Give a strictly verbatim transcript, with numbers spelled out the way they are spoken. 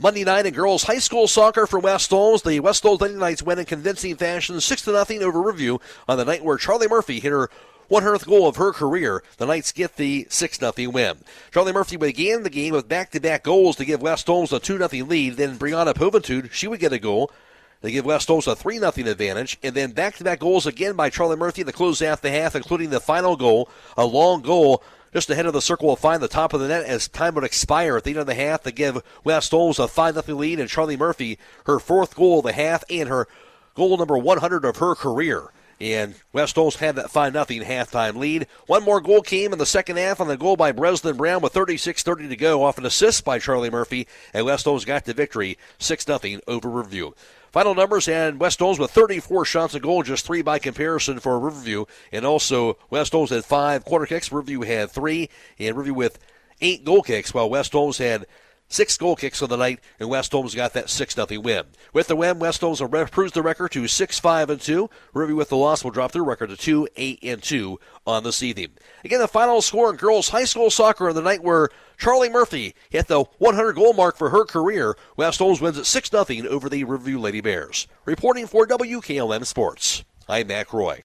Monday night in girls high school soccer for West Holmes. The West Holmes Lady Knights win in convincing fashion, six to nothing over Riverview on the night where Charlie Murphy hit her one hundredth goal of her career. The Knights get the six nothing win. Charlie Murphy began the game with back-to-back goals to give West Holmes a two nothing lead. Then Brianna Povitude, she would get a goal. They give West Holmes a three nothing advantage. And then back-to-back goals again by Charlie Murphy to close out the half, including the final goal, a long goal just ahead of the circle will find the top of the net as time would expire at the end of the half to give West Holmes a five nothing lead. And Charlie Murphy, her fourth goal of the half and her goal number one hundred of her career. And West Holmes had that five nothing halftime lead. One more goal came in the second half on the goal by Breslin Brown with thirty-six thirty to go off an assist by Charlie Murphy. And West Holmes got the victory six nothing over Riverview. Final numbers, and West Holmes with thirty-four shots a goal, just three by comparison for Riverview. And also West Holmes had five quarter kicks, Riverview had three, and Riverview with eight goal kicks, while West Holmes had six goal kicks on the night, and West Holmes got that six nothing win. With the win, West Holmes improves the record to six five and two. Riverview with the loss will drop their record to two eight and two on the season. Again, the final score in girls high school soccer on the night where Charlie Murphy hit the one hundred goal mark for her career. West Holmes wins at six nothing over the Riverview Lady Bears. Reporting for W K L M Sports, I'm Mac Roy.